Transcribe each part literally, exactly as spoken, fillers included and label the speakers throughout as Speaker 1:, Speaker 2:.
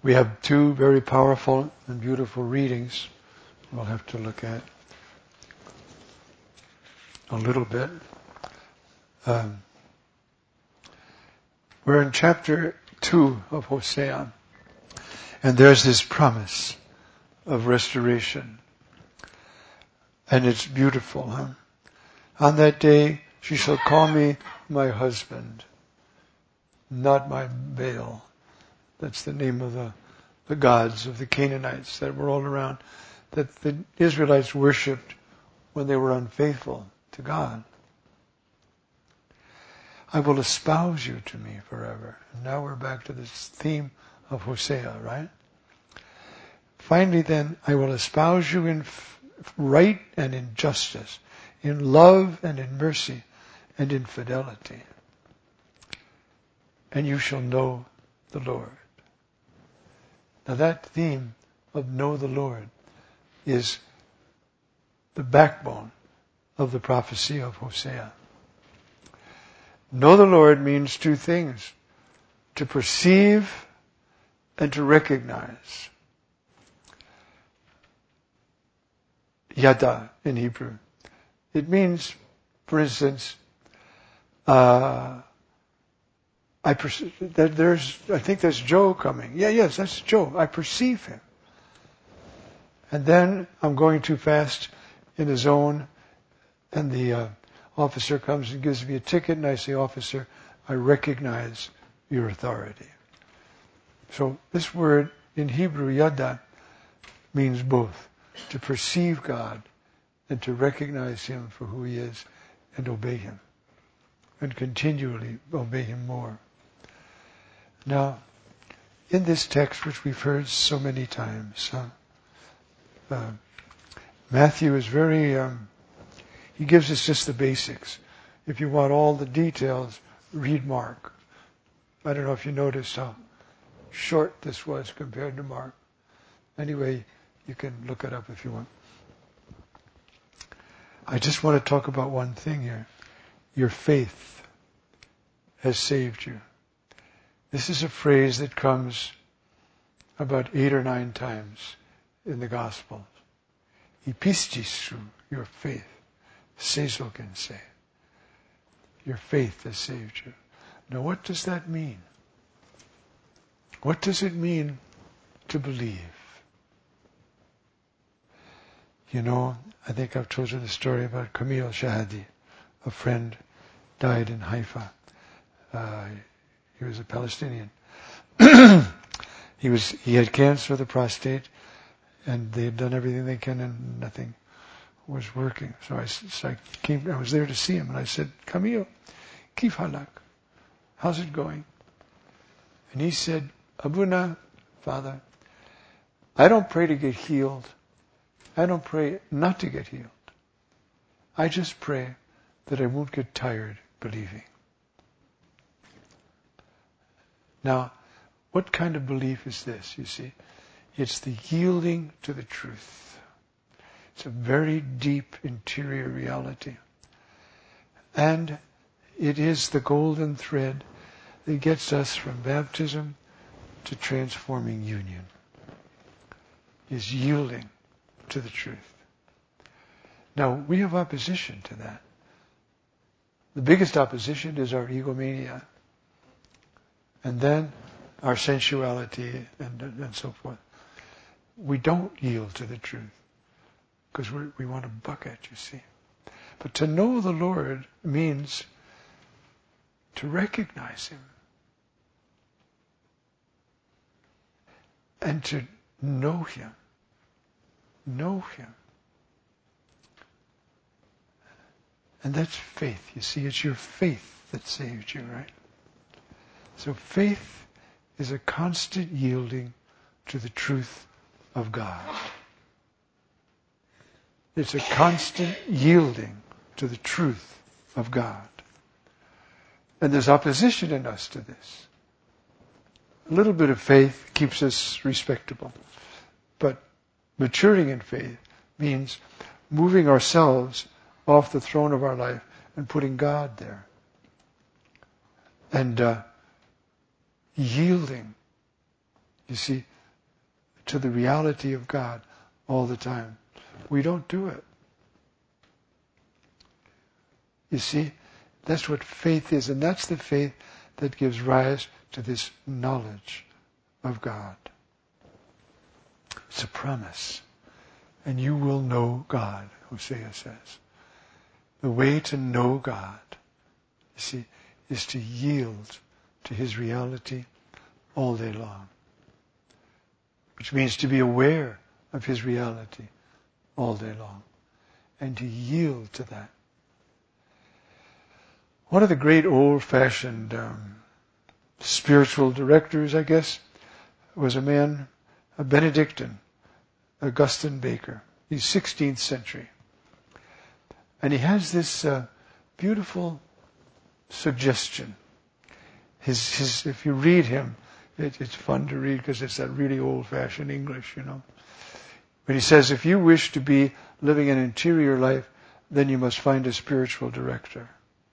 Speaker 1: We have two very powerful and beautiful readings we'll have to look at a little bit. Um, we're in chapter two of Hosea, and there's this promise of restoration. And it's beautiful, huh? On that day, she shall call me my husband, not my Baal. That's the name of the, the gods of the Canaanites that were all around, that the Israelites worshipped when they were unfaithful to God. I will espouse you to me forever. And now we're back to this theme of Hosea, right? Finally then, I will espouse you in f- right and in justice, in love and in mercy and in fidelity. And you shall know the Lord. Now that theme of know the Lord is the backbone of the prophecy of Hosea. Know the Lord means two things: to perceive and to recognize. Yada in Hebrew. It means, for instance, uh, I perceive that there's, I think there's Joe coming. Yeah, yes, that's Joe. I perceive him. And then I'm going too fast in a zone, and the uh, officer comes and gives me a ticket, and I say, officer, I recognize your authority. So this word in Hebrew, yada, means both: to perceive God and to recognize Him for who He is and obey Him, and continually obey Him more. Now, in this text, which we've heard so many times, huh, uh, Matthew is very, um, he gives us just the basics. If you want all the details, read Mark. I don't know if you noticed how short this was compared to Mark. Anyway, you can look it up if you want. I just want to talk about one thing here. Your faith has saved you. This is a phrase that comes about eight or nine times in the Gospels. Ipistis, your faith. Sezo can say. Your faith has saved you. Now what does that mean? What does it mean to believe? You know, I think I've told you the story about Kamil Shahadi. A friend died in Haifa. Uh, he was a Palestinian. he was he had cancer of the prostate, and they had done everything they can, and nothing was working. So I, so I came. I was there to see him, and I said, "Kamil, kif halak? How's it going?" And he said, "Abuna, Father, I don't pray to get healed. I don't pray not to get healed. I just pray that I won't get tired believing." Now, what kind of belief is this, you see? It's the yielding to the truth. It's a very deep interior reality. And it is the golden thread that gets us from baptism to transforming union. Is yielding to the truth. Now, we have opposition to that. The biggest opposition is our egomania. And then our sensuality and, and so forth. We don't yield to the truth because we we want a bucket, you see. But to know the Lord means to recognize Him and to know Him. Know Him. And that's faith. You see, it's your faith that saved you, right? So faith is a constant yielding to the truth of God. It's a constant yielding to the truth of God. And there's opposition in us to this. A little bit of faith keeps us respectable. But maturing in faith means moving ourselves off the throne of our life and putting God there. And uh, yielding. You see, to the reality of God all the time. We don't do it. You see, that's what faith is, and that's the faith that gives rise to this knowledge of God. It's a promise. And you will know God, Hosea says. The way to know God, you see, is to yield to His reality all day long. Which means to be aware of His reality all day long. And to yield to that. One of the great old-fashioned um, spiritual directors, I guess, was a man, a Benedictine, Augustine Baker. He's sixteenth century. And he has this uh, beautiful suggestion. His, his, if you read him, it, it's fun to read because it's that really old-fashioned English, you know. But he says, if you wish to be living an interior life, then you must find a spiritual director.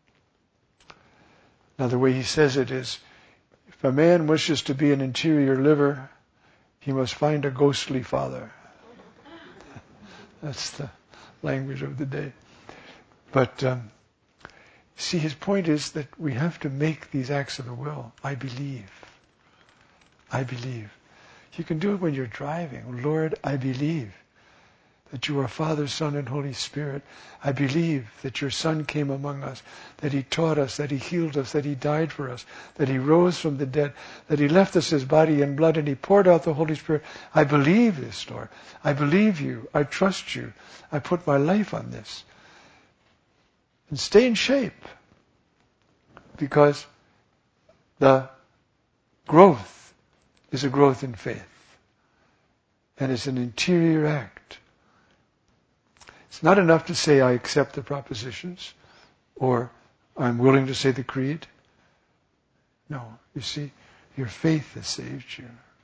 Speaker 1: Now the way he says it is, if a man wishes to be an interior liver, he must find a ghostly father. That's the language of the day. But um, see, his point is that we have to make these acts of the will. I believe. I believe. You can do it when you're driving. Lord, I believe that you are Father, Son, and Holy Spirit. I believe that your Son came among us, that He taught us, that He healed us, that He died for us, that He rose from the dead, that He left us His body and blood, and He poured out the Holy Spirit. I believe this, Lord. I believe you. I trust you. I put my life on this. And stay in shape. Because the growth is a growth in faith. And it's an interior act. It's not enough to say, I accept the propositions, or I'm willing to say the creed. No, you see, your faith has saved you.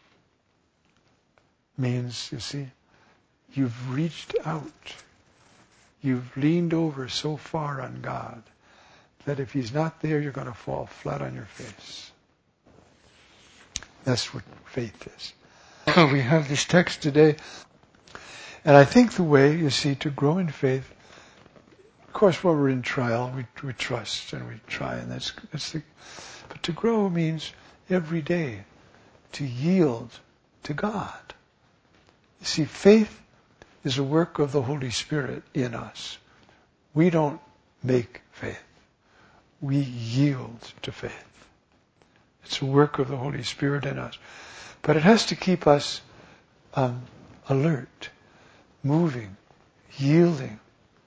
Speaker 1: Means, you see, you've reached out. You've leaned over so far on God that if He's not there, you're going to fall flat on your face. That's what faith is. We have this text today. And I think the way, you see, to grow in faith, of course, when we're in trial, we, we trust and we try, and that's, that's the, but to grow means every day to yield to God. You see, faith is a work of the Holy Spirit in us. We don't make faith. We yield to faith. It's a work of the Holy Spirit in us. But it has to keep us um, alert, moving, yielding.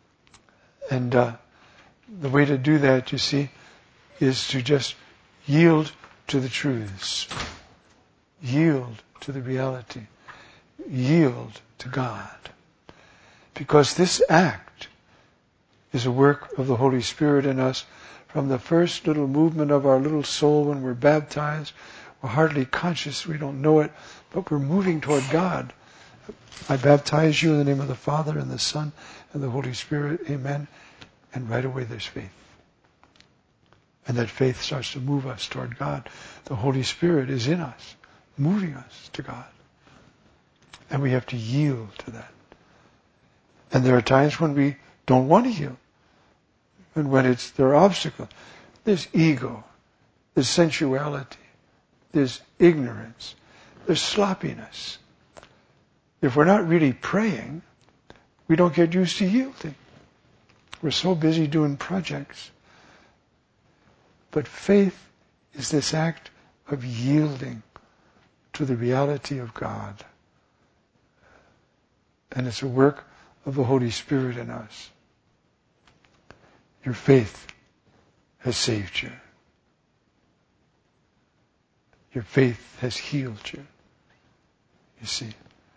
Speaker 1: And uh, the way to do that, you see, is to just yield to the truths. Yield to the reality. Yield to God. Because this act is a work of the Holy Spirit in us. From the first little movement of our little soul when we're baptized, we're hardly conscious, we don't know it, but we're moving toward God. I baptize you in the name of the Father and the Son and the Holy Spirit. Amen. And right away there's faith. And that faith starts to move us toward God. The Holy Spirit is in us, moving us to God. And we have to yield to that. And there are times when we don't want to yield. And when it's there are obstacles. There's ego. There's sensuality. There's ignorance. There's sloppiness. If we're not really praying, we don't get used to yielding. We're so busy doing projects. But faith is this act of yielding to the reality of God. And it's a work of the Holy Spirit in us. Your faith has saved you. Your faith has healed you. You see.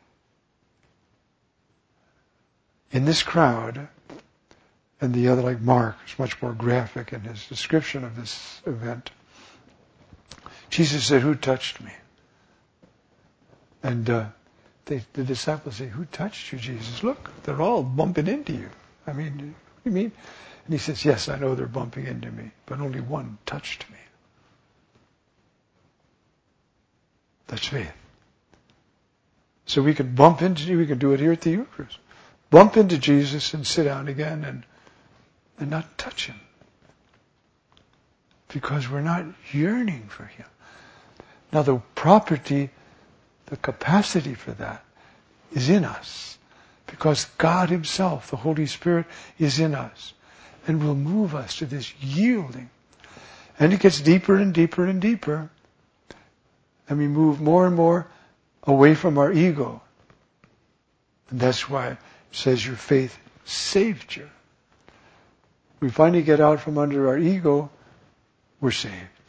Speaker 1: In this crowd, and the other, like Mark, is much more graphic in his description of this event. Jesus said, "Who touched me?" And uh, they, the disciples say, "Who touched you, Jesus? Look, they're all bumping into you. I mean, what do you mean?" And he says, "Yes, I know they're bumping into me, but only one touched me." That's faith. So we can bump into, we can do it here at the Eucharist. Bump into Jesus and sit down again and, and not touch Him. Because we're not yearning for Him. Now the property, the capacity for that is in us. Because God Himself, the Holy Spirit, is in us. And will move us to this yielding. And it gets deeper and deeper and deeper. And we move more and more away from our ego. And that's why it says your faith saved you. We finally get out from under our ego, we're saved.